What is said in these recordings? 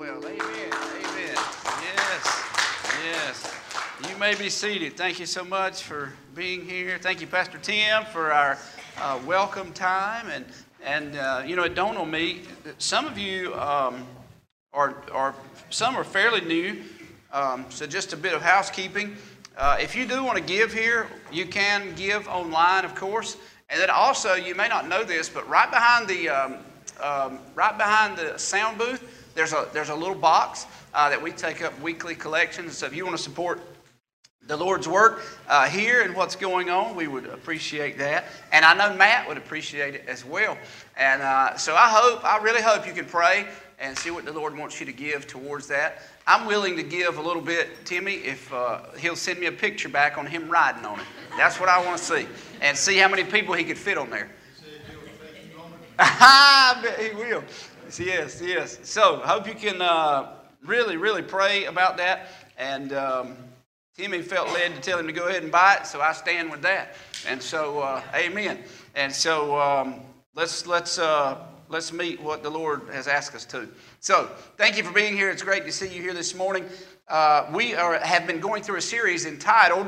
well. Amen. Amen. Yes. Yes. You may be seated. Thank you so much for being here. Thank you, Pastor Tim, for our welcome time. And it dawned on me that some of you some are fairly new. So just a bit of housekeeping. If you do want to give here, you can give online, of course. And then also, you may not know this, but right behind the sound booth, there's a little box that we take up weekly collections. So if you want to support the Lord's work here and what's going on, we would appreciate that. And I know Matt would appreciate it as well. And so I really hope you can pray and see what the Lord wants you to give towards that. I'm willing to give a little bit, Timmy, if he'll send me a picture back on him riding on it. That's what I want to see. And see how many people he could fit on there. I bet he will. Yes, yes. So I hope you can really, really pray about that. And Timmy felt led to tell him to go ahead and buy it, so I stand with that. And so, amen. And so let's meet what the Lord has asked us to. So, thank you for being here. It's great to see you here this morning. We have been going through a series entitled,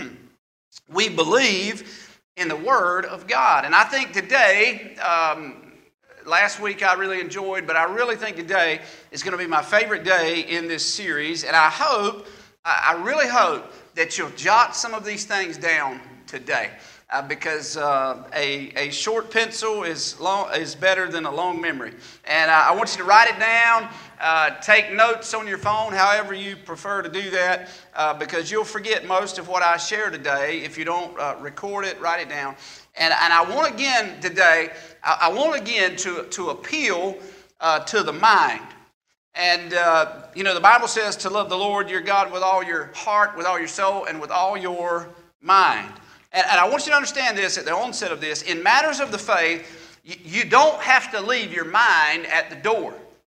We Believe in the Word of God. And I think today, last week I really enjoyed, but I really think today is going to be my favorite day in this series. And I really hope that you'll jot some of these things down today. Because a short pencil is better than a long memory. And I want you to write it down, take notes on your phone, however you prefer to do that, because you'll forget most of what I share today if you don't record it, write it down. And I want again today, to appeal to the mind. And, the Bible says to love the Lord your God with all your heart, with all your soul, and with all your mind. And I want you to understand this at the onset of this. In matters of the faith, you don't have to leave your mind at the door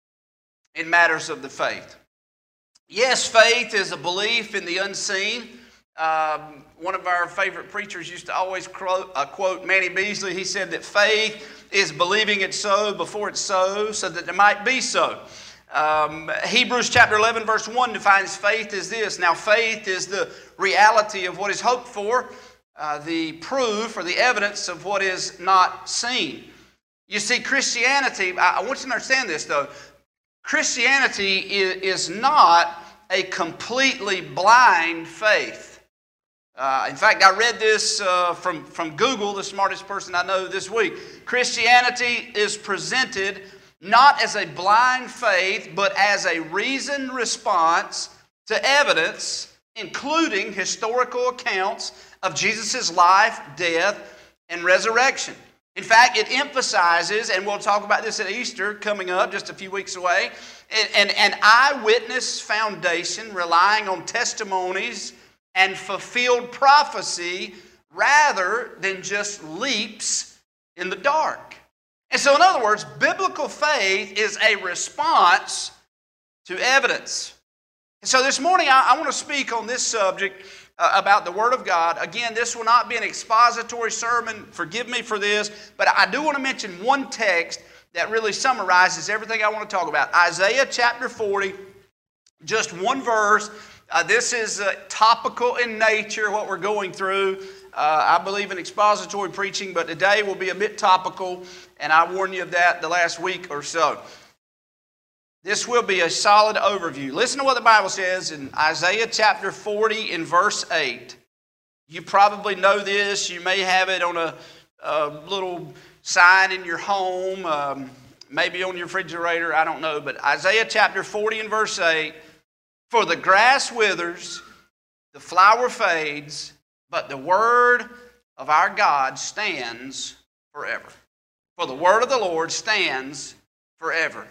in matters of the faith. Yes, faith is a belief in the unseen. One of our favorite preachers used to always quote Manny Beasley. He said that faith is believing it's so before it's so that it might be so. Hebrews chapter 11 verse 1 defines faith as this. Now faith is the reality of what is hoped for, the proof or the evidence of what is not seen. You see, Christianity, I want you to understand this though, Christianity is not a completely blind faith. In fact, I read this from Google, the smartest person I know this week. Christianity is presented not as a blind faith, but as a reasoned response to evidence, including historical accounts of Jesus' life, death, and resurrection. In fact, it emphasizes, and we'll talk about this at Easter coming up just a few weeks away, an eyewitness foundation relying on testimonies and fulfilled prophecy rather than just leaps in the dark. And so, in other words, biblical faith is a response to evidence. And so this morning I want to speak on this subject about the Word of God. Again, this will not be an expository sermon. Forgive me for this. But I do want to mention one text that really summarizes everything I want to talk about. Isaiah chapter 40, just one verse. This is topical in nature, what we're going through. I believe in expository preaching, but today will be a bit topical, and I warned you of that the last week or so. This will be a solid overview. Listen to what the Bible says in Isaiah chapter 40 in verse 8. You probably know this. You may have it on a little sign in your home, maybe on your refrigerator, I don't know. But Isaiah chapter 40 in verse 8, for the grass withers, the flower fades, but the word of our God stands forever. For the word of the Lord stands forever.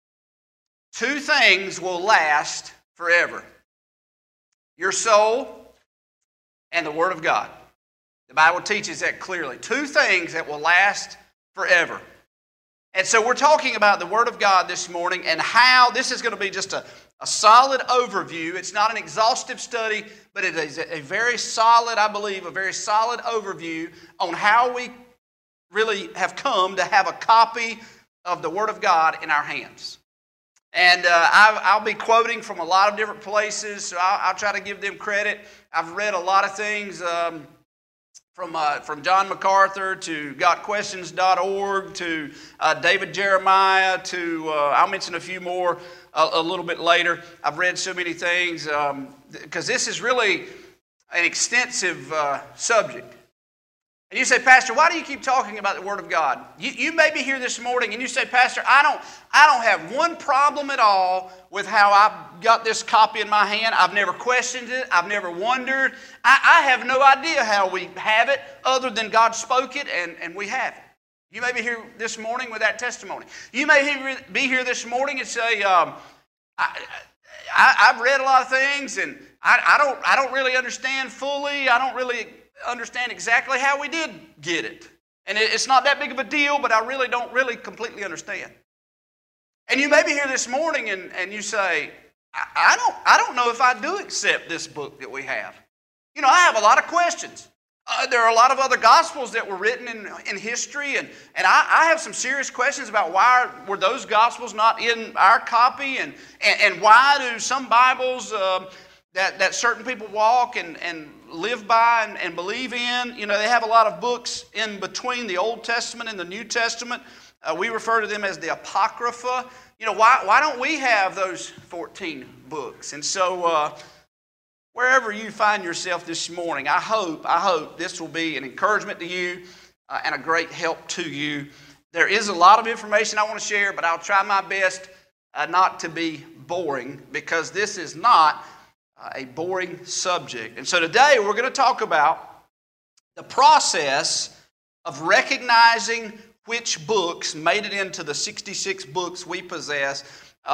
Two things will last forever. Your soul and the Word of God. The Bible teaches that clearly. Two things that will last forever. And so we're talking about the Word of God this morning and how this is going to be just a solid overview. It's not an exhaustive study, but it is a very solid, I believe, a very solid overview on how we really have come to have a copy of the Word of God in our hands. And I'll be quoting from a lot of different places, so I'll try to give them credit. I've read a lot of things from John MacArthur to GotQuestions.org to David Jeremiah to, I'll mention a few more a little bit later. I've read so many things because this is really an extensive subject. And you say, Pastor, why do you keep talking about the Word of God? You may be here this morning and you say, Pastor, I don't have one problem at all with how I've got this copy in my hand. I've never questioned it. I've never wondered. I have no idea how we have it other than God spoke it and we have it. You may be here this morning with that testimony. You may be here this morning and say, I've read a lot of things and I don't really understand fully. I don't really understand exactly how we did get it. And it's not that big of a deal, but I really don't completely understand. And you may be here this morning and you say, I don't know if I do accept this book that we have. You know, I have a lot of questions. There are a lot of other gospels that were written in history, and I have some serious questions about why were those gospels not in our copy, and why do some Bibles that certain people walk and live by and believe in, you know, they have a lot of books in between the Old Testament and the New Testament. We refer to them as the Apocrypha. You know, why don't we have those 14 books? And so wherever you find yourself this morning, I hope this will be an encouragement to you and a great help to you. There is a lot of information I want to share, but I'll try my best not to be boring, because this is not a boring subject. And so today we're going to talk about the process of recognizing which books made it into the 66 books we possess,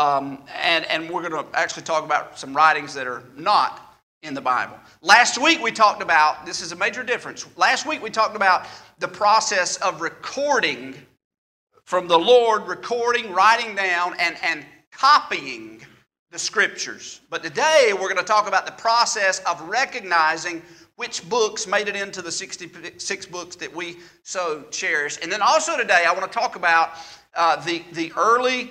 and we're going to actually talk about some writings that are not in the Bible. Last week we talked about, this is a major difference, last week we talked about the process of recording from the Lord, writing down, and copying the Scriptures. But today we're going to talk about the process of recognizing which books made it into the 66 books that we so cherish. And then also today I want to talk about the early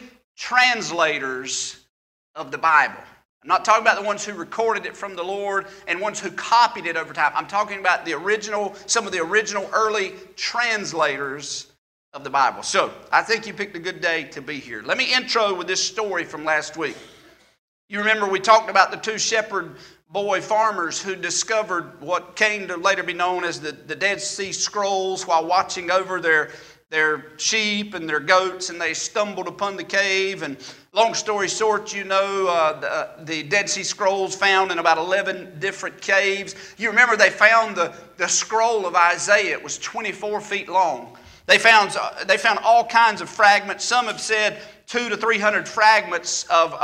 translators of the Bible. I'm not talking about the ones who recorded it from the Lord and ones who copied it over time. I'm talking about some of the original early translators of the Bible. So I think you picked a good day to be here. Let me intro with this story from last week. You remember we talked about the two shepherd boy farmers who discovered what came to later be known as the Dead Sea Scrolls while watching over their sheep and their goats, and they stumbled upon the cave. And long story short, you know, the Dead Sea Scrolls found in about 11 different caves. You remember they found the scroll of Isaiah. It was 24 feet long. They found all kinds of fragments. Some have said 200 to 300 fragments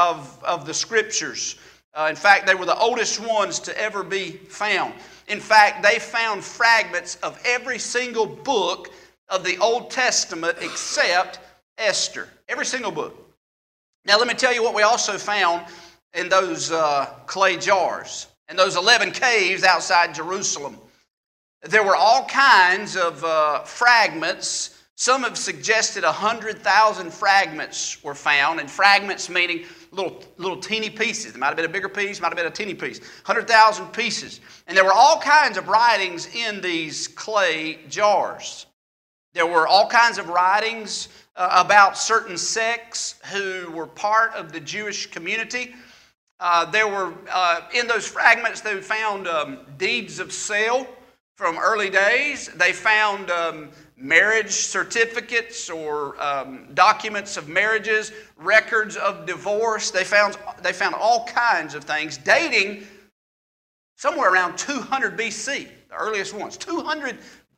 of the Scriptures. In fact, they were the oldest ones to ever be found. In fact, they found fragments of every single book of the Old Testament except Esther. Every single book. Now let me tell you what we also found in those clay jars, in those 11 caves outside Jerusalem. There were all kinds of fragments. Some have suggested 100,000 fragments were found, and fragments meaning little teeny pieces. It might have been a bigger piece, might have been a teeny piece. 100,000 pieces. And there were all kinds of writings in these clay jars. There were all kinds of writings about certain sects who were part of the Jewish community. There were, in those fragments, they found deeds of sale from early days. They found marriage certificates or documents of marriages, records of divorce. They found all kinds of things dating somewhere around 200 BC, the earliest ones, 200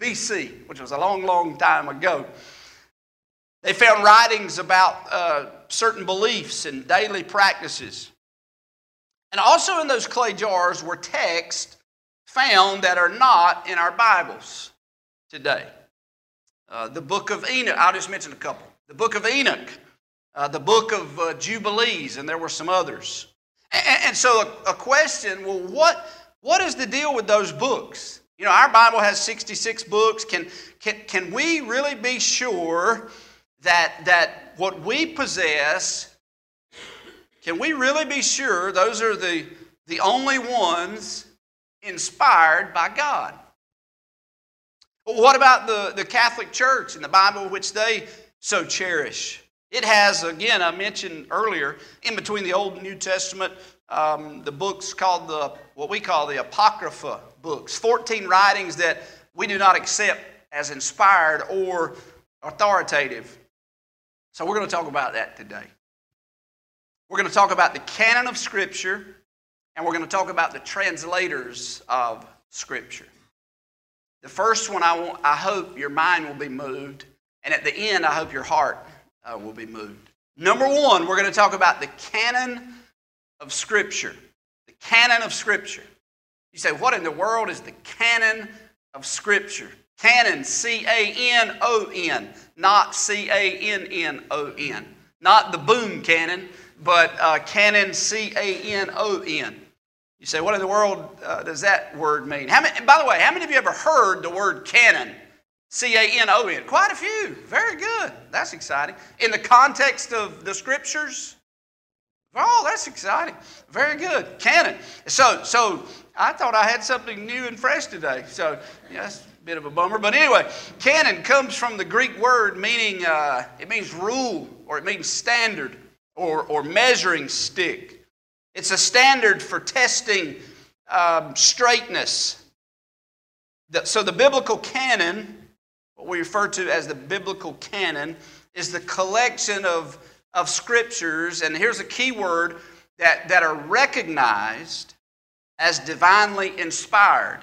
BC, which was a long, long time ago. They found writings about certain beliefs and daily practices. And also in those clay jars were texts found that are not in our Bibles today. The book of Enoch, I'll just mention a couple. The book of Enoch, the book of Jubilees, and there were some others. And so a question, well, what is the deal with those books? You know, our Bible has 66 books. Can we really be sure that what we possess Can we really be sure those are the only ones inspired by God? Well, what about the Catholic Church and the Bible which they so cherish? It has, again, I mentioned earlier, in between the Old and New Testament, the books called what we call the Apocrypha books, 14 writings that we do not accept as inspired or authoritative. So we're going to talk about that today. We're going to talk about the canon of Scripture, and we're going to talk about the translators of Scripture. The first one, I hope your mind will be moved, and at the end, I hope your heart will be moved. Number one, we're going to talk about the canon of Scripture. The canon of Scripture. You say, what in the world is the canon of Scripture? Canon, C-A-N-O-N, not C-A-N-N-O-N. Not the boom cannon, but canon, C-A-N-O-N. You say, what in the world does that word mean? By the way, how many of you ever heard the word canon? C-A-N-O-N. Quite a few. Very good. That's exciting. In the context of the Scriptures? Oh, that's exciting. Very good. Canon. So I thought I had something new and fresh today. So, yeah, that's a bit of a bummer. But anyway, canon comes from the Greek word meaning, it means rule, or it means standard, or measuring stick. It's a standard for testing straightness. So the biblical canon, what we refer to as the biblical canon, is the collection of scriptures, and here's a key word, that are recognized as divinely inspired.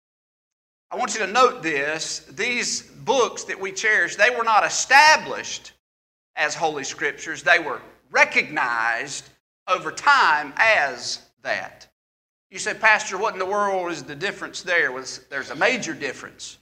I want you to note this. These books that we cherish, they were not established as Holy Scriptures. They were recognized over time as that. You say, Pastor, what in the world is the difference there? Well, there's a major difference.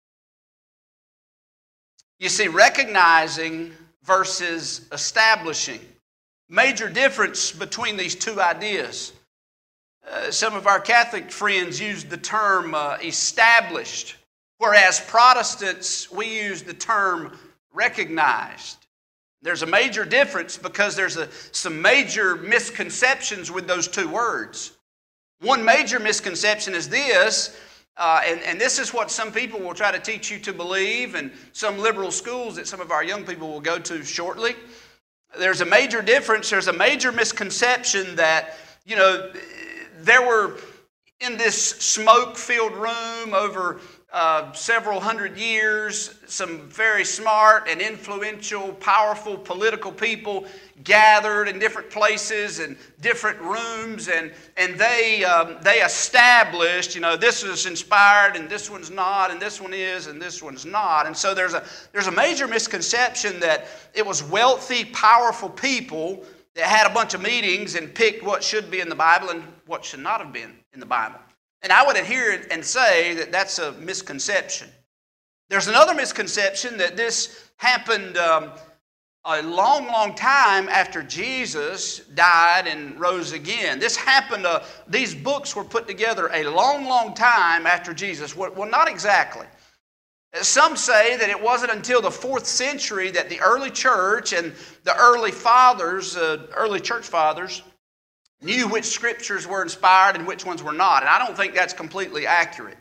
You see, recognizing versus establishing. Major difference between these two ideas. Some of our Catholic friends use the term established, whereas Protestants, we use the term recognized. There's a major difference because there's some major misconceptions with those two words. One major misconception is this, and this is what some people will try to teach you to believe, and some liberal schools that some of our young people will go to shortly. There's a major difference. There's a major misconception that, there were in this smoke-filled room over several hundred years, some very smart and influential, powerful political people gathered in different places and different rooms, and they established, this is inspired and this one's not, and this one is and this one's not. And so there's a major misconception that it was wealthy, powerful people that had a bunch of meetings and picked what should be in the Bible and what should not have been in the Bible. And I would adhere and say that that's a misconception. There's another misconception that this happened a long, long time after Jesus died and rose again. This happened, these books were put together a long, long time after Jesus. Well, not exactly. Some say that it wasn't until the 4th century that the early church and the early fathers, early church fathers, knew which scriptures were inspired and which ones were not. And I don't think that's completely accurate.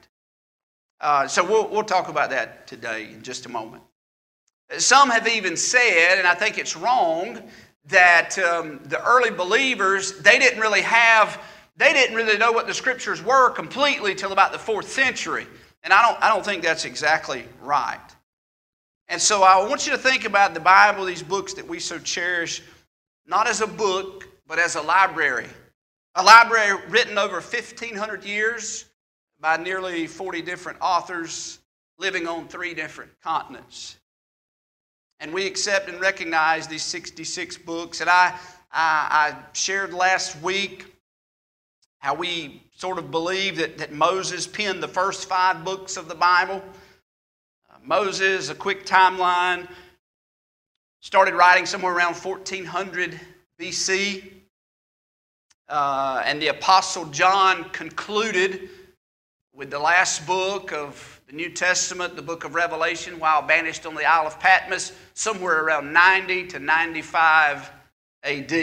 So we'll talk about that today in just a moment. Some have even said, and I think it's wrong, that the early believers, they didn't really know what the scriptures were completely till about the 4th century. And I don't think that's exactly right. And so I want you to think about the Bible, these books that we so cherish, not as a book, but as a library. A library written over 1,500 years by nearly 40 different authors living on 3 different continents. And we accept and recognize these 66 books. And I shared last week how we sort of believe that Moses penned the first 5 books of the Bible. Moses, a quick timeline, started writing somewhere around 1400 BC. And the Apostle John concluded with the last book of the New Testament, the book of Revelation, while banished on the Isle of Patmos, somewhere around 90 to 95 AD.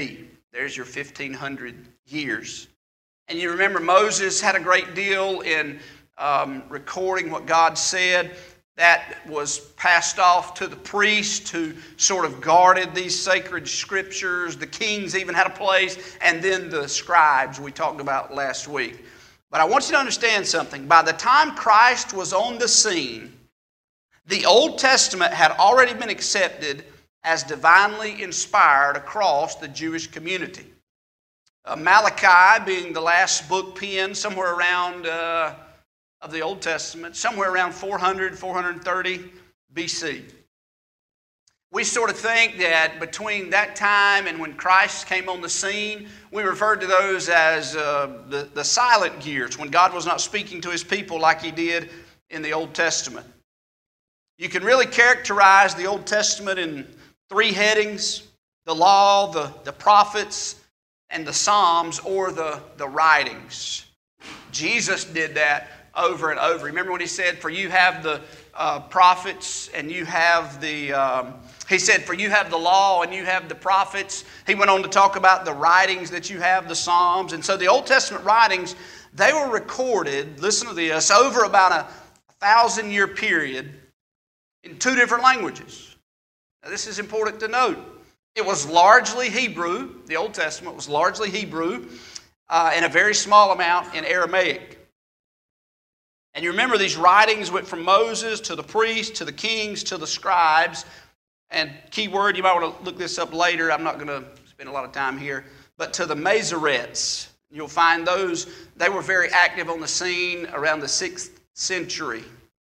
There's your 1,500 years. And you remember Moses had a great deal in recording what God said. That was passed off to the priests who sort of guarded these sacred scriptures. The kings even had a place, and then the scribes we talked about last week. But I want you to understand something. By the time Christ was on the scene, the Old Testament had already been accepted as divinely inspired across the Jewish community. Malachi being the last book penned somewhere around of the Old Testament, somewhere around 400, 430 BC. We sort of think that between that time and when Christ came on the scene, we referred to those as the silent years, when God was not speaking to His people like He did in the Old Testament. You can really characterize the Old Testament in three headings: the law, the prophets, and the Psalms, or the writings. Jesus did that over and over. Remember when He said, for you have the prophets and you have the... He said, for you have the law and you have the prophets. He went on to talk about the writings that you have, the Psalms. And so the Old Testament writings, they were recorded, listen to this, over about a 1,000-year period in two different languages. Now this is important to note. It was largely Hebrew. The Old Testament was largely Hebrew and a very small amount in Aramaic. And you remember these writings went from Moses to the priests, to the kings, to the scribes. And key word, you might want to look this up later. I'm not going to spend a lot of time here. But to the Masoretes. You'll find those, they were very active on the scene around the 6th century.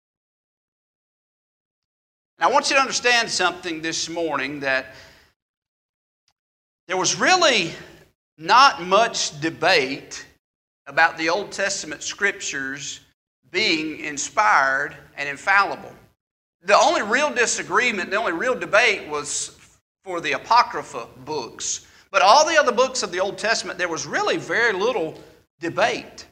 And I want you to understand something this morning, that there was really not much debate about the Old Testament scriptures being inspired and infallible. The only real disagreement, the only real debate was for the Apocrypha books. But all the other books of the Old Testament, there was really very little debate.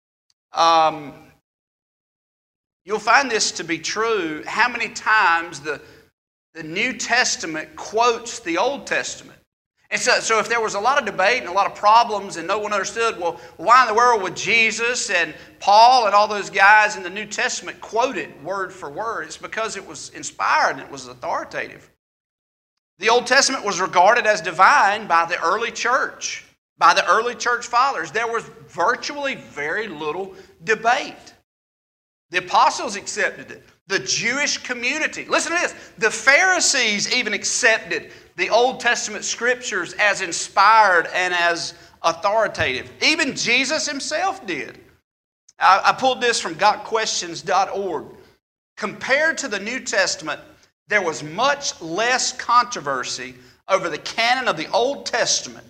You'll find this to be true, how many times the New Testament quotes the Old Testament. And so if there was a lot of debate and a lot of problems and no one understood, well, why in the world would Jesus and Paul and all those guys in the New Testament quote it word for word? It's because it was inspired and it was authoritative. The Old Testament was regarded as divine by the early church, by the early church fathers. There was virtually very little debate. The apostles accepted it. The Jewish community, listen to this, the Pharisees even accepted the Old Testament scriptures as inspired and as authoritative. Even Jesus Himself did. I pulled this from gotquestions.org. Compared to the New Testament, there was much less controversy over the canon of the Old Testament.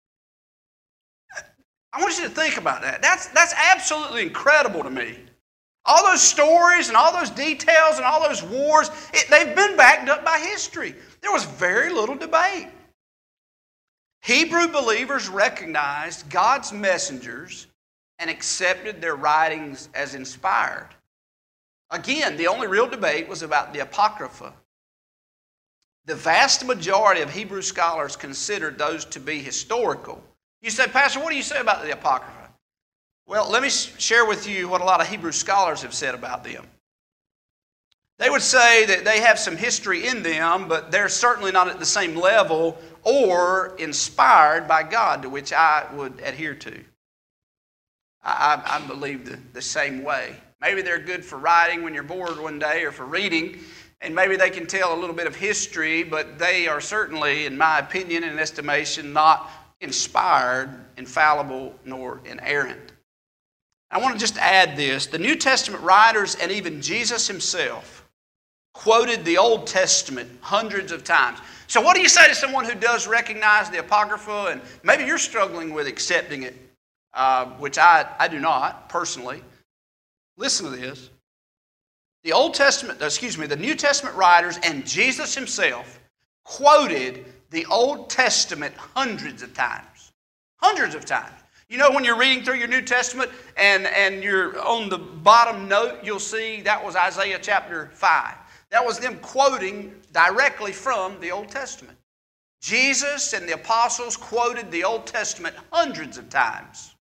I want you to think about that. That's absolutely incredible to me. All those stories and all those details and all those wars, they've been backed up by history. There was very little debate. Hebrew believers recognized God's messengers and accepted their writings as inspired. Again, the only real debate was about the Apocrypha. The vast majority of Hebrew scholars considered those to be historical. You say, Pastor, what do you say about the Apocrypha? Well, let me share with you what a lot of Hebrew scholars have said about them. They would say that they have some history in them, but they're certainly not at the same level or inspired by God, to which I would adhere to. I believe the same way. Maybe they're good for writing when you're bored one day or for reading, and maybe they can tell a little bit of history, but they are certainly, in my opinion and estimation, not inspired, infallible, nor inerrant. I want to just add this. The New Testament writers and even Jesus Himself quoted the Old Testament hundreds of times. So what do you say to someone who does recognize the Apocrypha and maybe you're struggling with accepting it, which I do not personally? Listen to this. The New Testament writers and Jesus Himself quoted the Old Testament hundreds of times. Hundreds of times. You know, when you're reading through your New Testament and you're on the bottom note, you'll see that was Isaiah chapter 5. That was them quoting directly from the Old Testament. Jesus and the apostles quoted the Old Testament hundreds of times.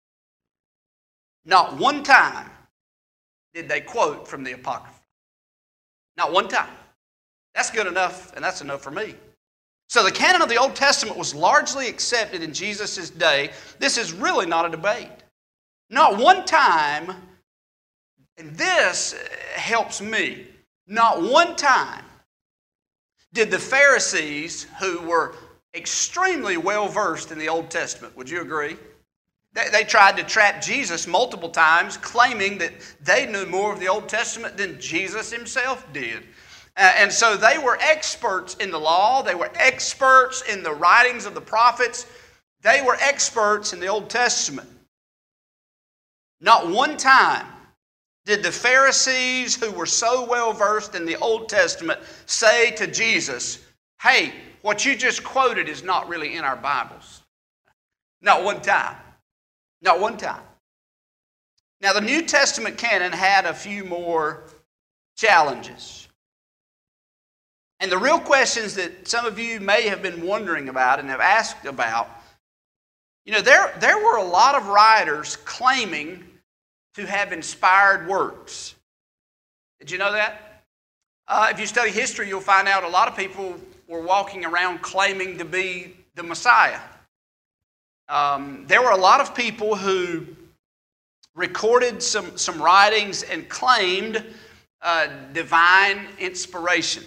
Not one time did they quote from the Apocrypha. Not one time. That's good enough, and that's enough for me. So the canon of the Old Testament was largely accepted in Jesus' day. This is really not a debate. Not one time, and this helps me, not one time did the Pharisees, who were extremely well-versed in the Old Testament, would you agree? They tried to trap Jesus multiple times, claiming that they knew more of the Old Testament than Jesus himself did. And so they were experts in the law. They were experts in the writings of the prophets. They were experts in the Old Testament. Not one time did the Pharisees, who were so well-versed in the Old Testament, say to Jesus, hey, what you just quoted is not really in our Bibles. Not one time. Not one time. Now, the New Testament canon had a few more challenges. And the real questions that some of you may have been wondering about and have asked about, you know, there were a lot of writers claiming to have inspired works. Did you know that? If you study history, you'll find out a lot of people were walking around claiming to be the Messiah. There were a lot of people who recorded some writings and claimed divine inspiration.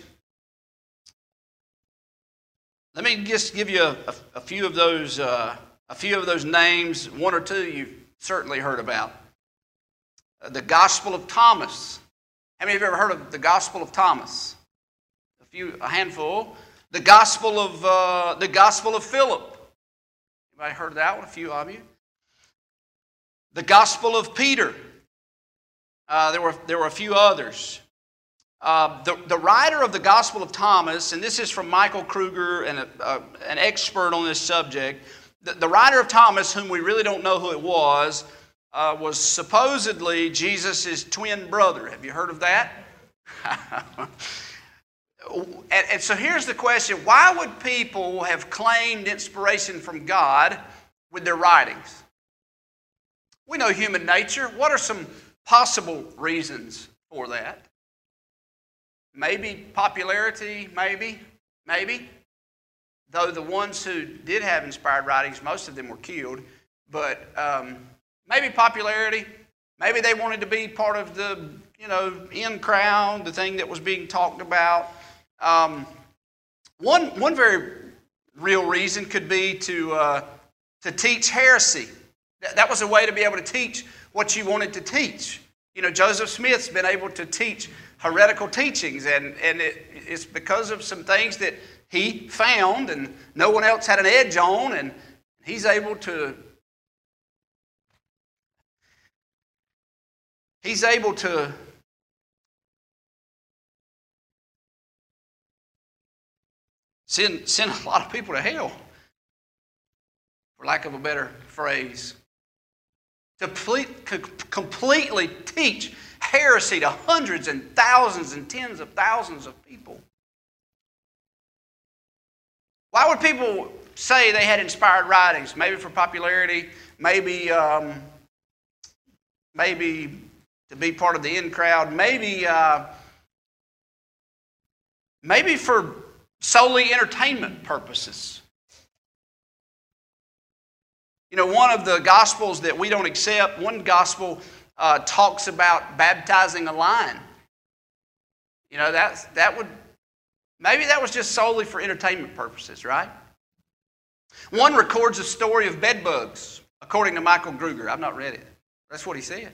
Let me just give you a few of those names. One or two you've certainly heard about. The Gospel of Thomas. How many of you have ever heard of the Gospel of Thomas? A handful. The Gospel of Philip. Anybody heard of that one? A few of you. The Gospel of Peter. There were a few others. The writer of the Gospel of Thomas, and this is from Michael Kruger, and an expert on this subject. The writer of Thomas, whom we really don't know who it was supposedly Jesus' twin brother. Have you heard of that? And so here's the question. Why would people have claimed inspiration from God with their writings? We know human nature. What are some possible reasons for that? Maybe popularity, maybe. Though the ones who did have inspired writings, most of them were killed. But maybe popularity. Maybe they wanted to be part of the, in crowd, the thing that was being talked about. One very real reason could be to teach heresy. That was a way to be able to teach what you wanted to teach. Joseph Smith's been able to teach heretical teachings, and it's because of some things that he found and no one else had an edge on, and he's able to send a lot of people to hell, for lack of a better phrase. To completely teach heresy to hundreds and thousands and tens of thousands of people. Why would people say they had inspired writings? Maybe for popularity, maybe to be part of the in crowd, maybe for solely entertainment purposes. One of the Gospels that we don't accept, one Gospel talks about baptizing a lion. Maybe that was just solely for entertainment purposes, right? One records a story of bedbugs, according to Michael Kruger. I've not read it. That's what he said.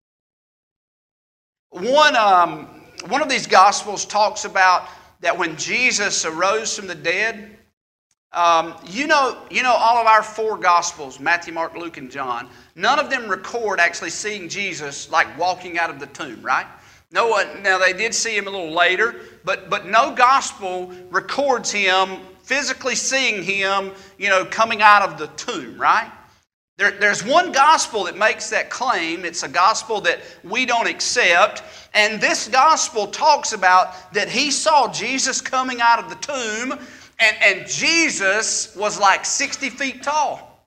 One of these Gospels talks about that when Jesus arose from the dead. You know all of our four Gospels, Matthew, Mark, Luke, and John, none of them record actually seeing Jesus like walking out of the tomb, right? No one. Now they did see him a little later, but no Gospel records him physically seeing him, coming out of the tomb, right? There's one Gospel that makes that claim. It's a Gospel that we don't accept. And this Gospel talks about that he saw Jesus coming out of the tomb, And Jesus was like 60 feet tall.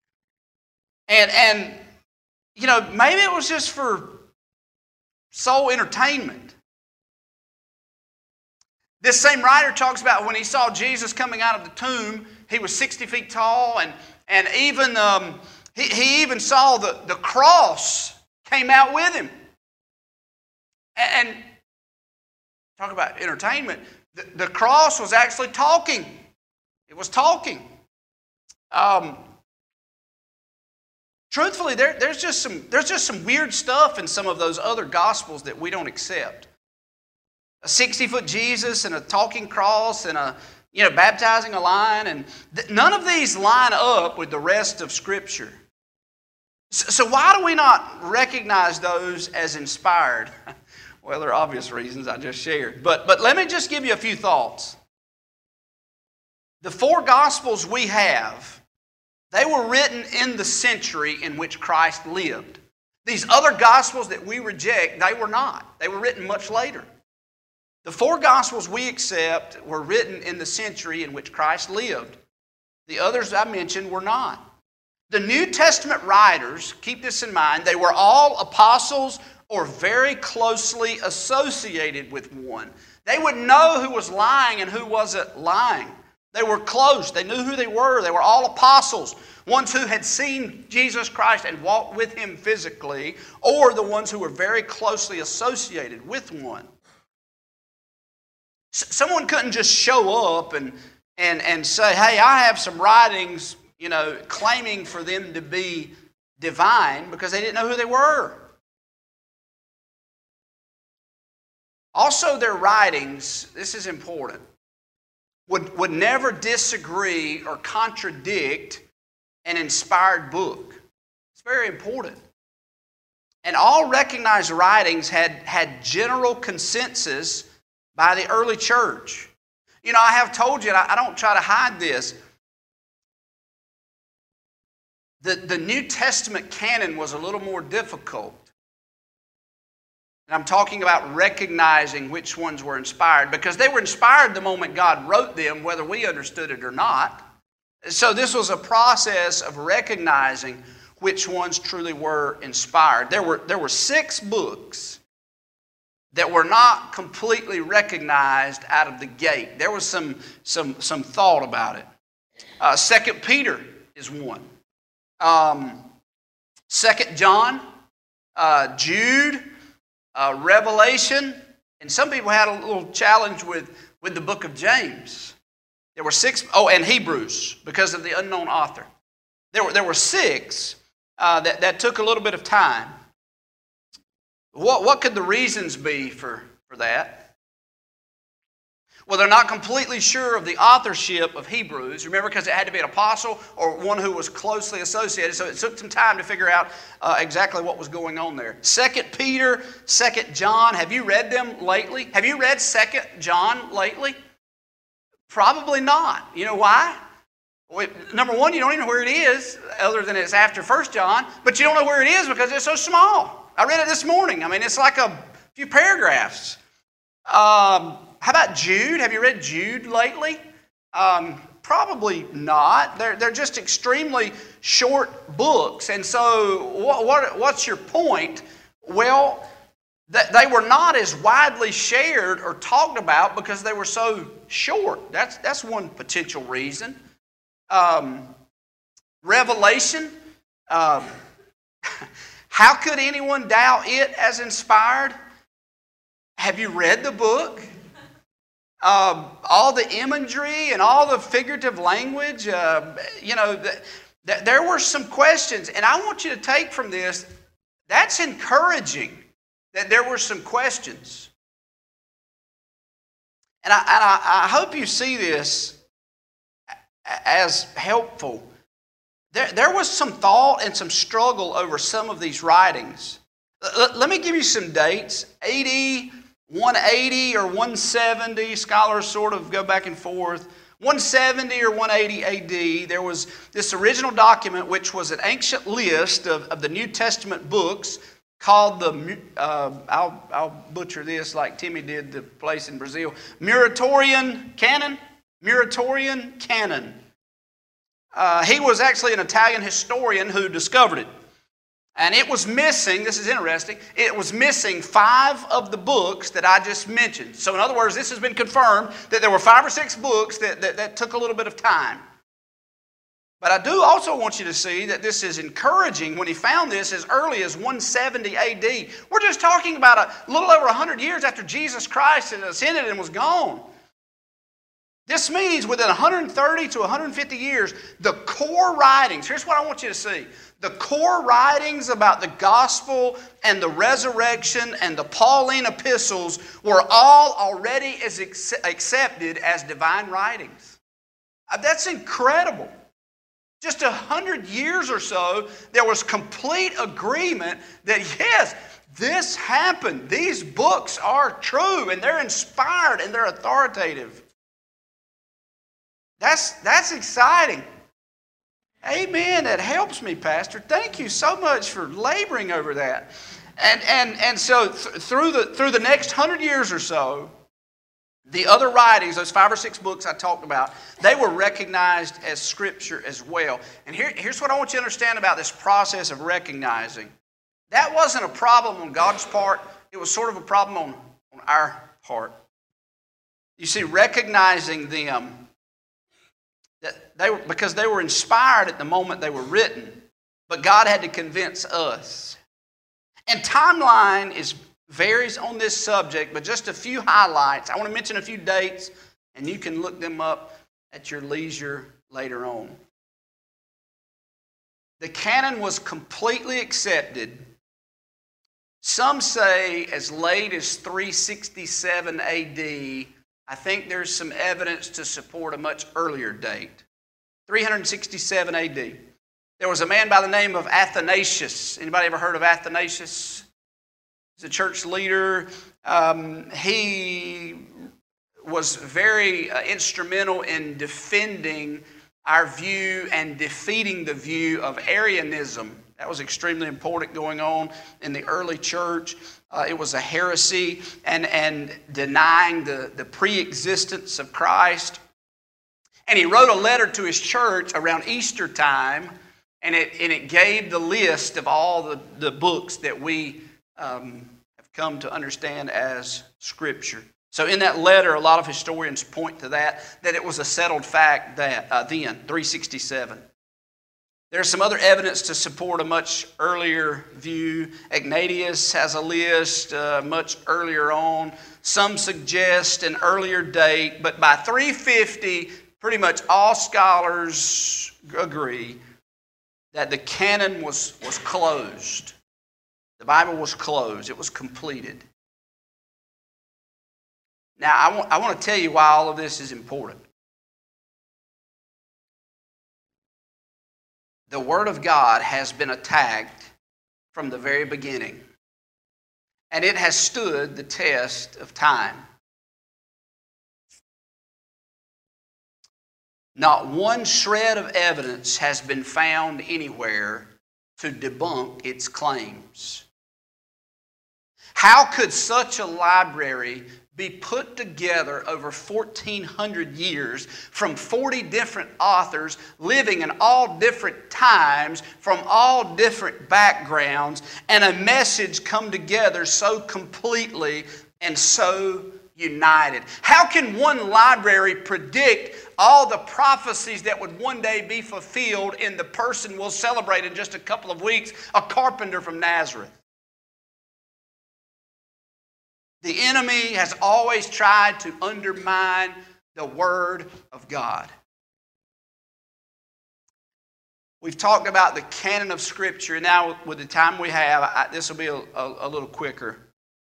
And you know, maybe it was just for soul entertainment. This same writer talks about when he saw Jesus coming out of the tomb, he was 60 feet tall, and even he even saw the cross came out with him. And talk about entertainment. The cross was actually talking. It was talking. Truthfully, there's just some weird stuff in some of those other gospels that we don't accept. A 60-foot Jesus and a talking cross and baptizing a lion, and none of these line up with the rest of Scripture. So why do we not recognize those as inspired? Well, there are obvious reasons I just shared. But let me just give you a few thoughts. The 4 Gospels we have, they were written in the century in which Christ lived. These other Gospels that we reject, they were not. They were written much later. The 4 Gospels we accept were written in the century in which Christ lived. The others I mentioned were not. The New Testament writers, keep this in mind, they were all apostles or very closely associated with one. They would know who was lying and who wasn't lying. They were close. They knew who they were. They were all apostles, ones who had seen Jesus Christ and walked with Him physically, or the ones who were very closely associated with one. Someone couldn't just show up and say, hey, I have some writings, claiming for them to be divine, because they didn't know who they were. Also, their writings, this is important, would never disagree or contradict an inspired book. It's very important. And all recognized writings had general consensus by the early church. I have told you, and I don't try to hide this, the New Testament canon was a little more difficult. And I'm talking about recognizing which ones were inspired, because they were inspired the moment God wrote them, whether we understood it or not. So this was a process of recognizing which ones truly were inspired. There were 6 books that were not completely recognized out of the gate. There was some thought about it. 2 Peter is one. 2 John, Jude, Revelation, and some people had a little challenge with the book of James. There were 6, and Hebrews, because of the unknown author. There were 6 that took a little bit of time. What could the reasons be for that? Well, they're not completely sure of the authorship of Hebrews. Remember, because it had to be an apostle or one who was closely associated. So it took some time to figure out exactly what was going on there. 2 Peter, 2 John, have you read them lately? Have you read 2 John lately? Probably not. You know why? Well, number one, you don't even know where it is, other than it's after 1 John. But you don't know where it is because it's so small. I read it this morning. I mean, it's like a few paragraphs. How about Jude? Have you read Jude lately? Probably not. They're just extremely short books. And so what's your point? Well, they were not as widely shared or talked about because they were so short. That's one potential reason. Revelation. How could anyone doubt it as inspired? Have you read the book? All the imagery and all the figurative language, there were some questions. And I want you to take from this, that's encouraging that there were some questions. And I hope you see this as helpful. There was some thought and some struggle over some of these writings. Let me give you some dates. AD 180 or 170, scholars sort of go back and forth. 170 or 180 AD, there was this original document which was an ancient list of the New Testament books called the, I'll butcher this like Timmy did the place in Brazil, Muratorian Canon. Muratorian Canon. He was actually an Italian historian who discovered it. And it was missing, this is interesting, it was missing 5 of the books that I just mentioned. So in other words, this has been confirmed that there were 5 or 6 books that took a little bit of time. But I do also want you to see that this is encouraging when he found this as early as 170 AD. We're just talking about a little over 100 years after Jesus Christ had ascended and was gone. This means within 130 to 150 years, the core writings, here's what I want you to see. The core writings about the gospel and the resurrection and the Pauline epistles were all already accepted as divine writings. That's incredible. Just 100 years or so, there was complete agreement that yes, this happened. These books are true and they're inspired and they're authoritative. That's exciting. Amen. That helps me, Pastor. Thank you so much for laboring over that. And so through the next 100 years or so, the other writings, those 5 or 6 books I talked about, they were recognized as Scripture as well. And here's what I want you to understand about this process of recognizing. That wasn't a problem on God's part. It was sort of a problem on our part. You see, recognizing them, because they were inspired at the moment they were written, but God had to convince us. And timeline varies on this subject, but just a few highlights. I want to mention a few dates, and you can look them up at your leisure later on. The canon was completely accepted. Some say as late as 367 AD. I think there's some evidence to support a much earlier date. 367 AD. There was a man by the name of Athanasius. Anybody ever heard of Athanasius? He's a church leader. He was very instrumental in defending our view and defeating the view of Arianism. That was extremely important going on in the early church. It was a heresy and denying the pre-existence of Christ. And he wrote a letter to his church around Easter time, and it gave the list of all the books that we have come to understand as Scripture. So in that letter, a lot of historians point to that it was a settled fact that then, 367. There's some other evidence to support a much earlier view. Ignatius has a list much earlier on. Some suggest an earlier date, but by 350, pretty much all scholars agree that the canon was closed. The Bible was closed. It was completed. Now, I want to tell you why all of this is important. The Word of God has been attacked from the very beginning, and it has stood the test of time. Not one shred of evidence has been found anywhere to debunk its claims. How could such a library be put together over 1,400 years from 40 different authors living in all different times from all different backgrounds, and a message come together so completely and so united? How can one library predict all the prophecies that would one day be fulfilled in the person we'll celebrate in just a couple of weeks, a carpenter from Nazareth? The enemy has always tried to undermine the Word of God. We've talked about the canon of Scripture, and now with the time we have, this will be a little quicker.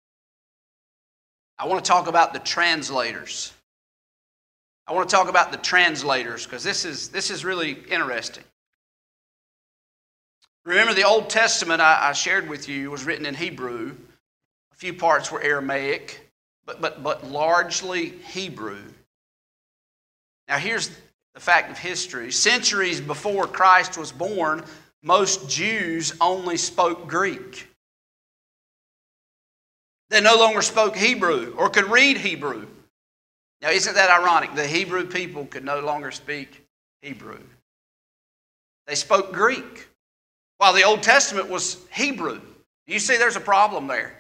I want to talk about the translators. I want to talk about the translators because this is really interesting. Remember, the Old Testament I shared with you was written in Hebrew. A few parts were Aramaic, but largely Hebrew. Now here's the fact of history. Centuries before Christ was born, most Jews only spoke Greek. They no longer spoke Hebrew or could read Hebrew. Now, isn't that ironic? The Hebrew people could no longer speak Hebrew. They spoke Greek, while the Old Testament was Hebrew. You see there's a problem there.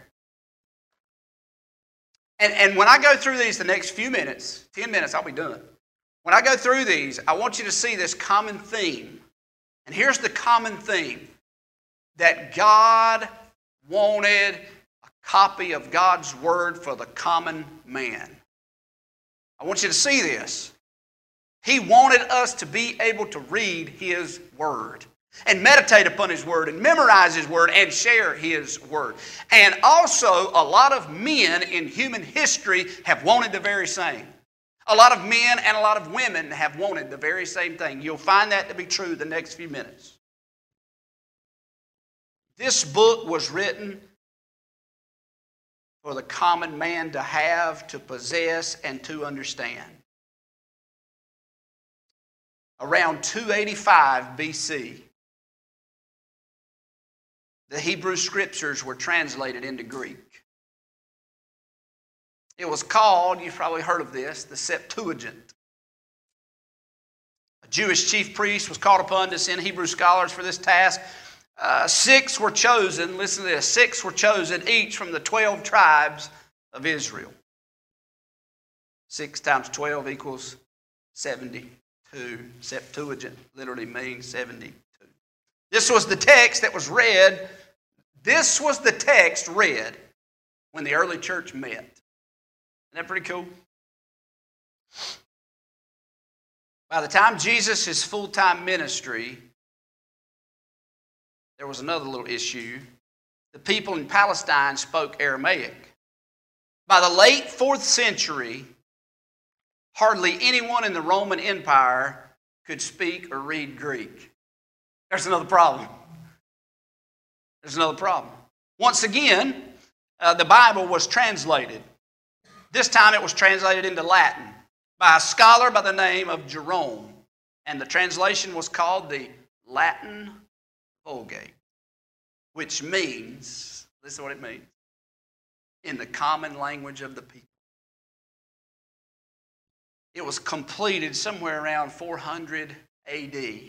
And when I go through these the next few minutes, 10 minutes, I'll be done. When I go through these, I want you to see this common theme. And here's the common theme. That God wanted a copy of God's Word for the common man. I want you to see this. He wanted us to be able to read His Word and meditate upon His Word and memorize His Word and share His Word. And also, a lot of men in human history have wanted the very same. A lot of men and a lot of women have wanted the very same thing. You'll find that to be true the next few minutes. This book was written for the common man to have, to possess, and to understand. Around 285 BC, the Hebrew Scriptures were translated into Greek. It was called, you've probably heard of this, the Septuagint. A Jewish chief priest was called upon to send Hebrew scholars for this task. 6 were chosen, listen to this, 6 were chosen, each from the 12 tribes of Israel. 6 times 12 equals 72. Septuagint literally means 72. This was the text that was read. This was the text read when the early church met. Isn't that pretty cool? By the time Jesus, his full-time ministry, there was another little issue. The people in Palestine spoke Aramaic. By the late 4th century, hardly anyone in the Roman Empire could speak or read Greek. There's another problem. There's another problem. Once again, the Bible was translated. This time it was translated into Latin by a scholar by the name of Jerome. And the translation was called the Latin Vulgate, which means, listen to what it means, in the common language of the people. It was completed somewhere around 400 AD.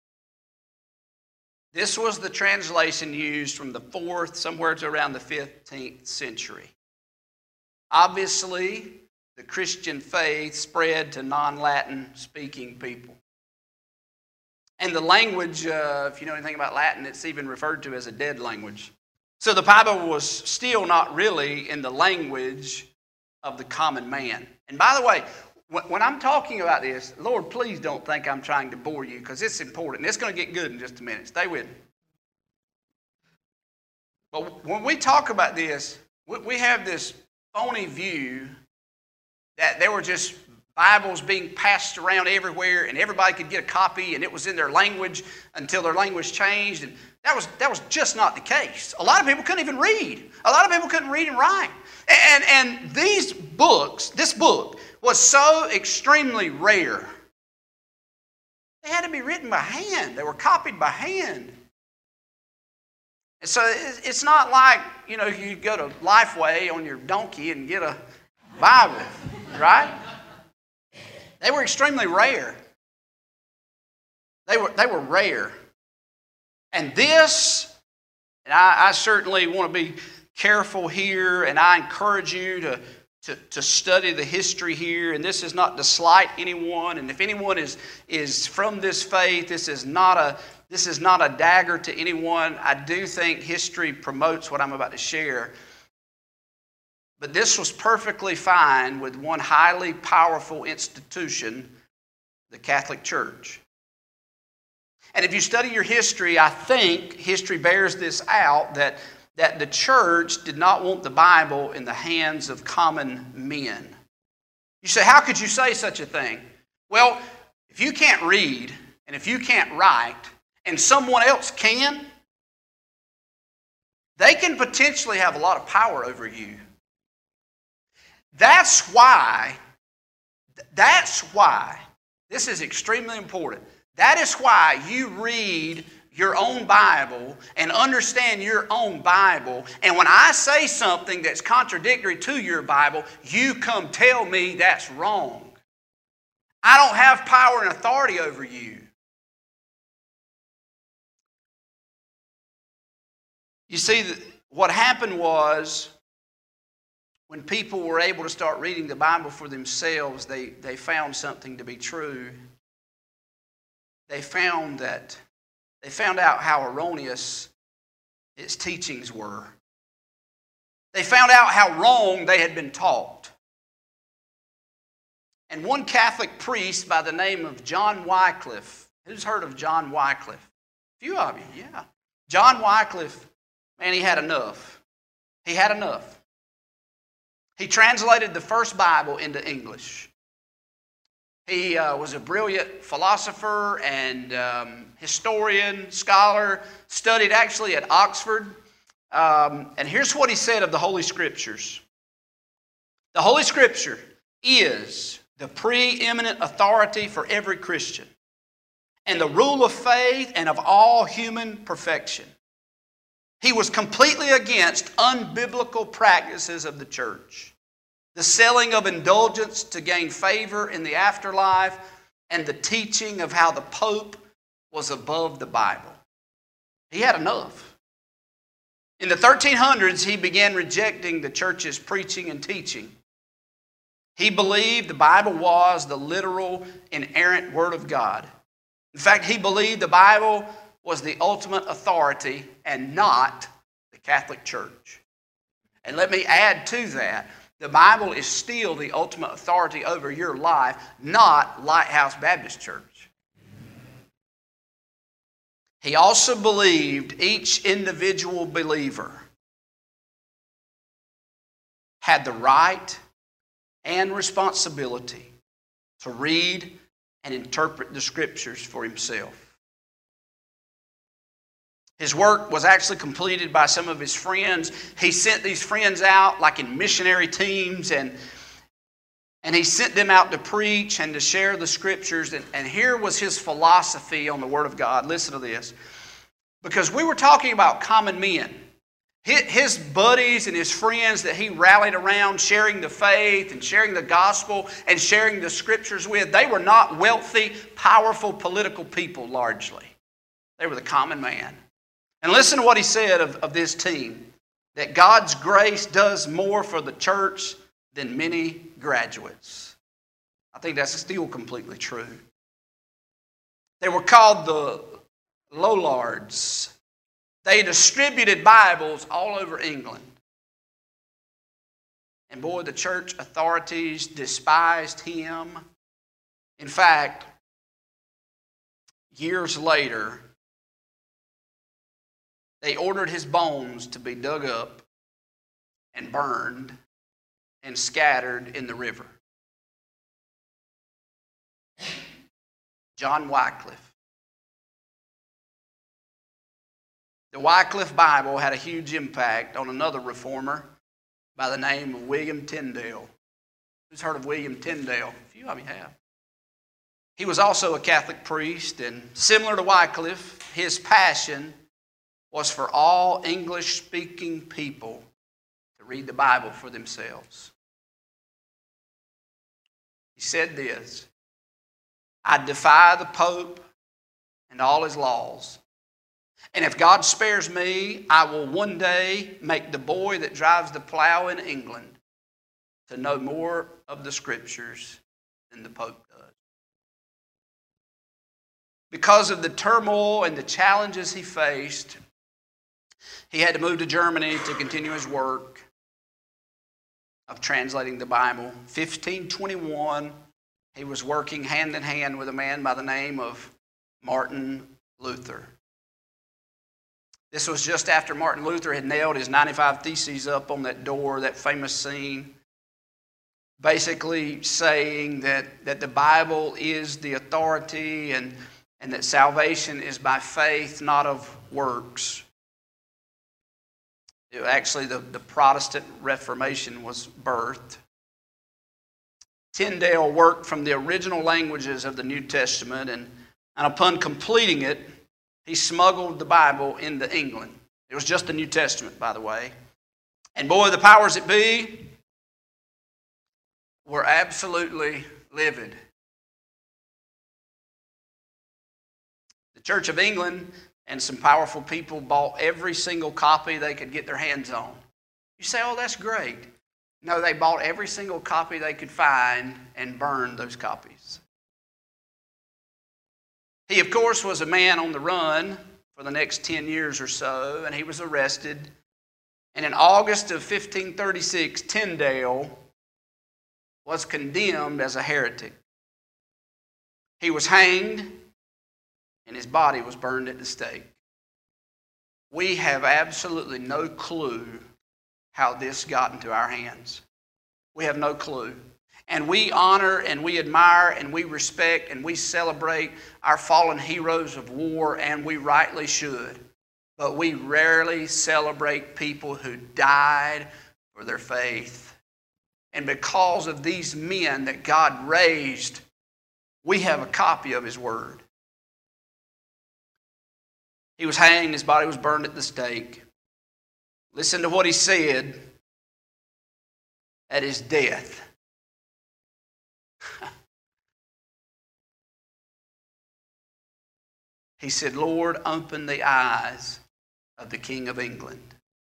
This was the translation used from the 4th, somewhere to around the 15th century. Obviously, the Christian faith spread to non-Latin speaking people. And the language, if you know anything about Latin, it's even referred to as a dead language. So the Bible was still not really in the language of the common man. And by the way, when I'm talking about this, Lord, please don't think I'm trying to bore you, because it's important. It's going to get good in just a minute. Stay with me. But when we talk about this, we have this phony view that there were just Bibles being passed around everywhere and everybody could get a copy and it was in their language until their language changed. And that was just not the case. A lot of people couldn't even read. A lot of people couldn't read and write. And this book was so extremely rare. They had to be written by hand. They were copied by hand. And so it's not like, you go to Lifeway on your donkey and get a Bible, right? They were extremely rare. They were rare. And this, and I certainly want to be careful here, and I encourage you to study the history here. And this is not to slight anyone. And if anyone is from this faith, this is not a dagger to anyone. I do think history promotes what I'm about to share. But this was perfectly fine with one highly powerful institution, the Catholic Church. And if you study your history, I think history bears this out, that the church did not want the Bible in the hands of common men. You say, how could you say such a thing? Well, if you can't read and if you can't write and someone else can, they can potentially have a lot of power over you. That's why, this is extremely important. That is why you read your own Bible and understand your own Bible. And when I say something that's contradictory to your Bible, you come tell me that's wrong. I don't have power and authority over you. You see, what happened was when people were able to start reading the Bible for themselves, they found something to be true. They found out how erroneous its teachings were. They found out how wrong they had been taught. And one Catholic priest by the name of John Wycliffe, who's heard of John Wycliffe? A few of you, yeah. John Wycliffe, man, he had enough. He had enough. He translated the first Bible into English. He was a brilliant philosopher and historian, scholar, studied actually at Oxford. And here's what he said of the Holy Scriptures. The Holy Scripture is the preeminent authority for every Christian and the rule of faith and of all human perfection. He was completely against unbiblical practices of the church, the selling of indulgence to gain favor in the afterlife, and the teaching of how the Pope was above the Bible. He had enough. In the 1300s, he began rejecting the church's preaching and teaching. He believed the Bible was the literal, inerrant Word of God. In fact, he believed the Bible was the ultimate authority and not the Catholic Church. And let me add to that, the Bible is still the ultimate authority over your life, not Lighthouse Baptist Church. He also believed each individual believer had the right and responsibility to read and interpret the Scriptures for himself. His work was actually completed by some of his friends. He sent these friends out like in missionary teams, and he sent them out to preach and to share the Scriptures. And here was his philosophy on the Word of God. Listen to this. Because we were talking about common men. His buddies and his friends that he rallied around sharing the faith and sharing the gospel and sharing the Scriptures with, they were not wealthy, powerful political people largely. They were the common man. And listen to what he said of this team, that God's grace does more for the church than many graduates. I think that's still completely true. They were called the Lollards. They distributed Bibles all over England. And boy, the church authorities despised him. In fact, years later, they ordered his bones to be dug up and burned and scattered in the river. John Wycliffe. The Wycliffe Bible had a huge impact on another reformer by the name of William Tyndale. Who's heard of William Tyndale? A few of you have. He was also a Catholic priest, and similar to Wycliffe, his passion was for all English-speaking people to read the Bible for themselves. He said this, "I defy the Pope and all his laws. And if God spares me, I will one day make the boy that drives the plow in England to know more of the Scriptures than the Pope does." Because of the turmoil and the challenges he faced, he had to move to Germany to continue his work of translating the Bible. 1521, he was working hand in hand with a man by the name of Martin Luther. This was just after Martin Luther had nailed his 95 Theses up on that door, that famous scene, basically saying that the Bible is the authority and that salvation is by faith, not of works. Actually, the Protestant Reformation was birthed. Tyndale worked from the original languages of the New Testament, and upon completing it, He smuggled the Bible into England. It was just the New Testament, by the way. And boy, the powers that be were absolutely livid. The Church of England and some powerful people bought every single copy they could get their hands on. You say, oh, that's great. No, they bought every single copy they could find and burned those copies. He, of course, was a man on the run for the next 10 years or so, and he was arrested. And in August of 1536, Tyndale was condemned as a heretic. He was hanged, and his body was burned at the stake. We have absolutely no clue how this got into our hands. We have no clue. And we honor and we admire and we respect and we celebrate our fallen heroes of war, and we rightly should. But we rarely celebrate people who died for their faith. And because of these men that God raised, we have a copy of His Word. He was hanged, his body was burned at the stake. Listen to what he said at his death. He said, Lord, open the eyes of the King of England.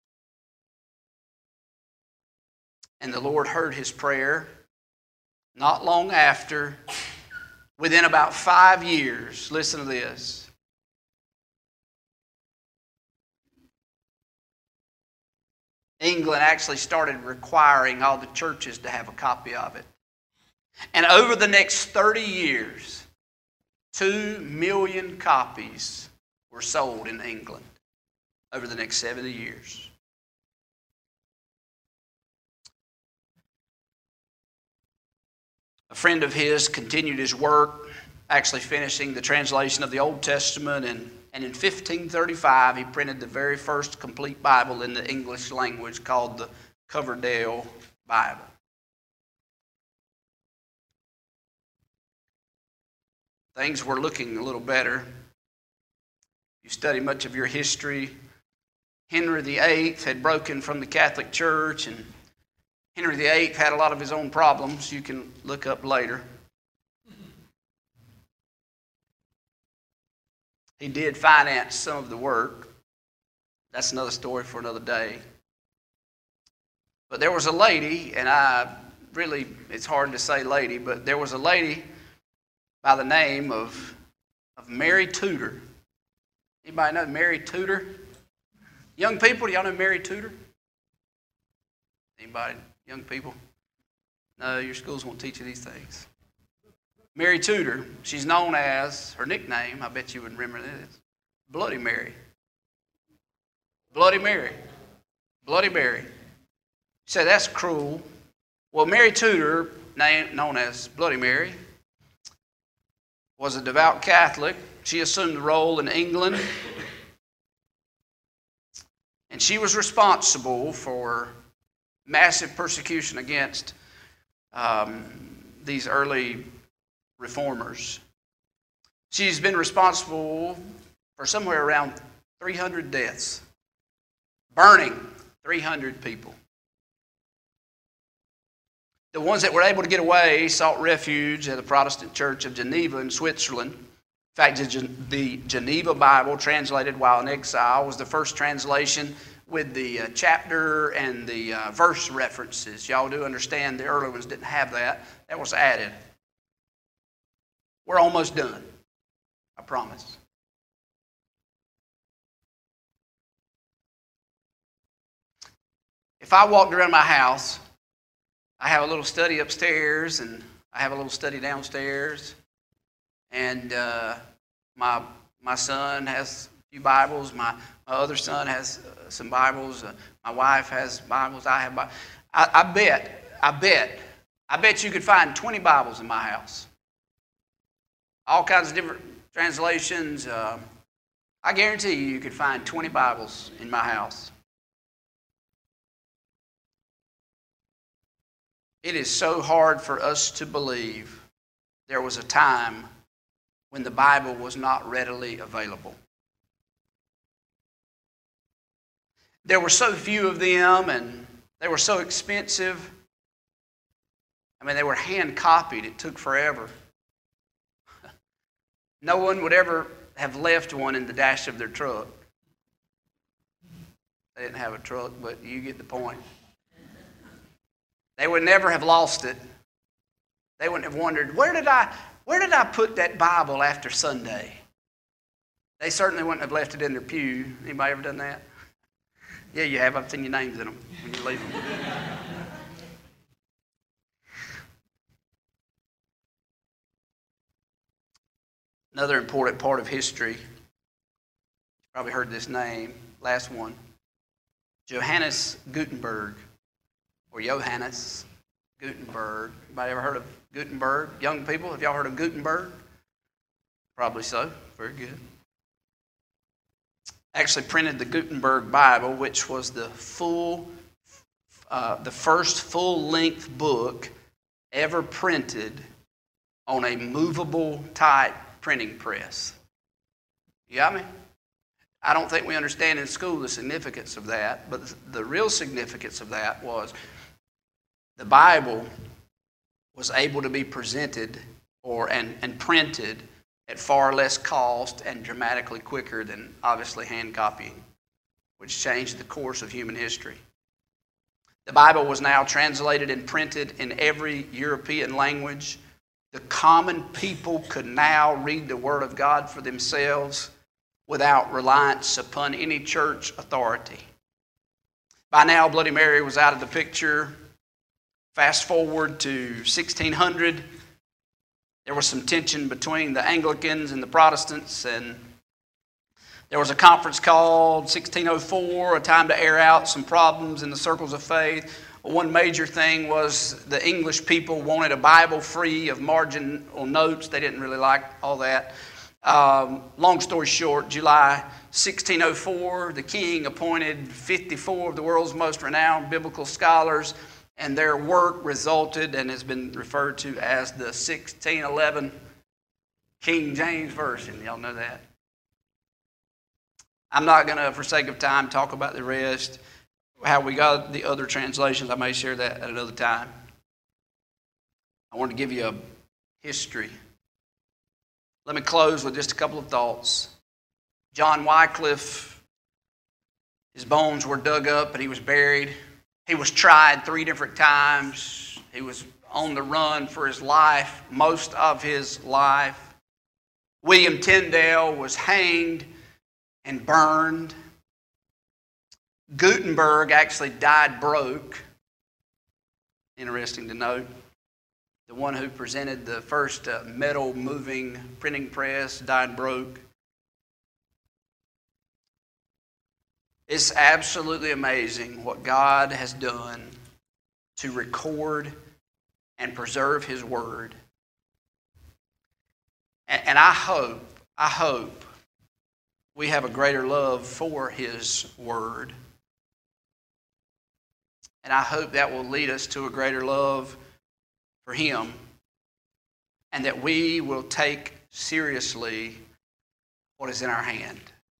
And the Lord heard his prayer. Not long after, within about 5 years, listen to this. England actually started requiring all the churches to have a copy of it. And over the next 30 years, 2 million copies were sold in England over the next 70 years. A friend of his continued his work, actually finishing the translation of the Old Testament, and in 1535 he printed the very first complete Bible in the English language called the Coverdale Bible. Things were looking a little better. You study much of your history. Henry VIII had broken from the Catholic Church, and Henry VIII had a lot of his own problems. You can look up later. He did finance some of the work. That's another story for another day. But there was a lady, and it's hard to say lady, but there was a lady by the name of Mary Tudor. Anybody know Mary Tudor? Young people, do y'all know Mary Tudor? Anybody? Young people? No, your schools won't teach you these things. Mary Tudor, she's known as, her nickname, I bet you would remember this, Bloody Mary. Bloody Mary. Bloody Mary. You say, that's cruel. Well, Mary Tudor, known as Bloody Mary, was a devout Catholic. She assumed the role in England, and she was responsible for massive persecution against these early reformers. She's been responsible for somewhere around 300 deaths, burning 300 people. The ones that were able to get away sought refuge at the Protestant Church of Geneva in Switzerland. In fact, the Geneva Bible, translated while in exile, was the first translation with the chapter and the verse references. Y'all do understand the early ones didn't have that. That was added. We're almost done, I promise. If I walked around my house, I have a little study upstairs and I have a little study downstairs, and my son has a few Bibles. My other son has some Bibles. My wife has Bibles. I have Bibles. I bet you could find 20 Bibles in my house. All kinds of different translations. I guarantee you could find 20 Bibles in my house. It is so hard for us to believe there was a time when the Bible was not readily available. There were so few of them, and they were so expensive. I mean, they were hand copied. It took forever. No one would ever have left one in the dash of their truck. They didn't have a truck, but you get the point. They would never have lost it. They wouldn't have wondered, where did I put that Bible after Sunday? They certainly wouldn't have left it in their pew. Anybody ever done that? Yeah, you have. I've seen your names in them when you leave them. Another important part of history, you probably heard this name, last one, Johannes Gutenberg, or Johannes Gutenberg. Anybody ever heard of Gutenberg? Young people, have y'all heard of Gutenberg? Probably so. Very good. Actually printed the Gutenberg Bible, which was the first full-length book ever printed on a movable type printing press. You got me? I don't think we understand in school the significance of that, but the real significance of that was the Bible was able to be presented and printed at far less cost and dramatically quicker than obviously hand copying, which changed the course of human history. The Bible was now translated and printed in every European language. The common people could now read the Word of God for themselves without reliance upon any church authority. By now, Bloody Mary was out of the picture. Fast forward to 1600, there was some tension between the Anglicans and the Protestants, and there was a conference called 1604, a time to air out some problems in the circles of faith. One major thing was the English people wanted a Bible free of marginal notes. They didn't really like all that. Long story short, July 1604, the king appointed 54 of the world's most renowned biblical scholars, and their work resulted and has been referred to as the 1611 King James Version. Y'all know that? I'm not going to, for sake of time, talk about the rest. How we got the other translations, I may share that at another time. I want to give you a history. Let me close with just a couple of thoughts. John Wycliffe, his bones were dug up and he was buried. He was tried 3 different times. He was on the run for his life, most of his life. William Tyndale was hanged and burned. Gutenberg actually died broke. Interesting to note. The one who presented the first metal moving printing press died broke. It's absolutely amazing what God has done to record and preserve His Word. And I hope we have a greater love for His Word. And I hope that will lead us to a greater love for Him, and that we will take seriously what is in our hand.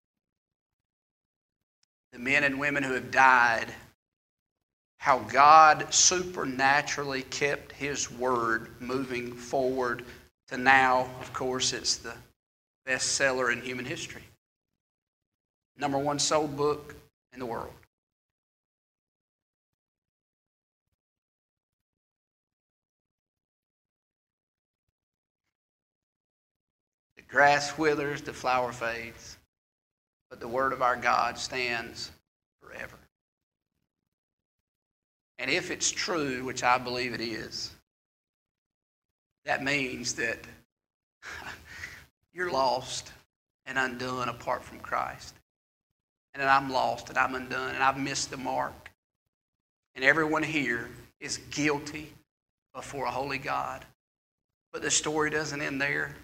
The men and women who have died, how God supernaturally kept His Word moving forward to now, of course, it's the bestseller in human history. #1 sold book in the world. The grass withers, the flower fades, but the word of our God stands forever. And if it's true, which I believe it is, that means that you're lost and undone apart from Christ. And that I'm lost and I'm undone and I've missed the mark. And everyone here is guilty before a holy God. But the story doesn't end there.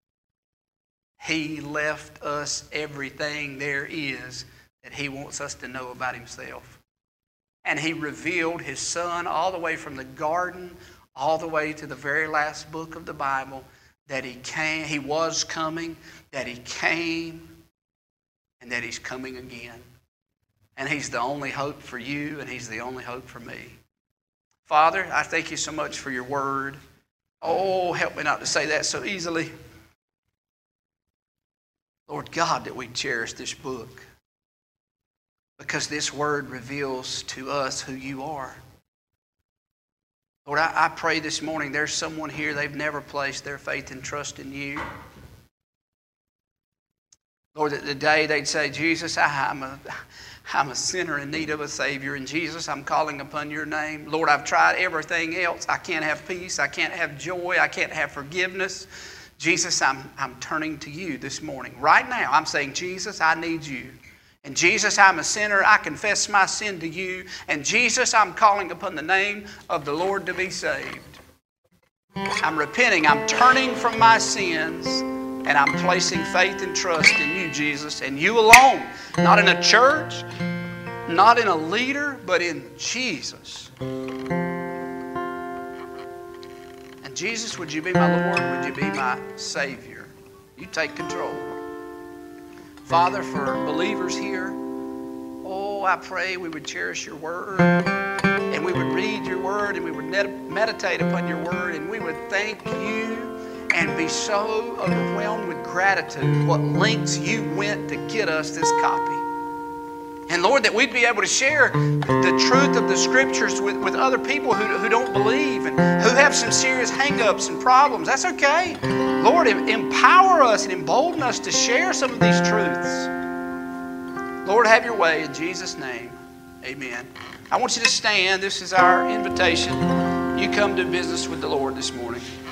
He left us everything there is that He wants us to know about Himself. And He revealed His Son all the way from the garden, all the way to the very last book of the Bible, that He came, He was coming, that He came, and that He's coming again. And He's the only hope for you, and He's the only hope for me. Father, I thank you so much for your word. Oh, help me not to say that so easily. Lord God, that we cherish this book, because this word reveals to us who you are. Lord, I pray this morning there's someone here, they've never placed their faith and trust in you. Lord, that today they'd say, Jesus, I'm a sinner in need of a Savior. And Jesus, I'm calling upon your name. Lord, I've tried everything else. I can't have peace. I can't have joy. I can't have forgiveness. Jesus, I'm turning to you this morning. Right now, I'm saying, Jesus, I need you. And Jesus, I'm a sinner. I confess my sin to you. And Jesus, I'm calling upon the name of the Lord to be saved. I'm repenting. I'm turning from my sins. And I'm placing faith and trust in you, Jesus, and you alone. Not in a church, not in a leader, but in Jesus. And Jesus, would you be my Lord? Would you be my Savior? You take control. Father, for believers here, oh, I pray we would cherish your word, and we would read your word, and we would meditate upon your word, and we would thank you and be so overwhelmed with gratitude what lengths you went to get us this copy. And Lord, that we'd be able to share the truth of the Scriptures with other people who don't believe and who have some serious hang-ups and problems. That's okay. Lord, empower us and embolden us to share some of these truths. Lord, have your way in Jesus' name. Amen. I want you to stand. This is our invitation. You come to business with the Lord this morning.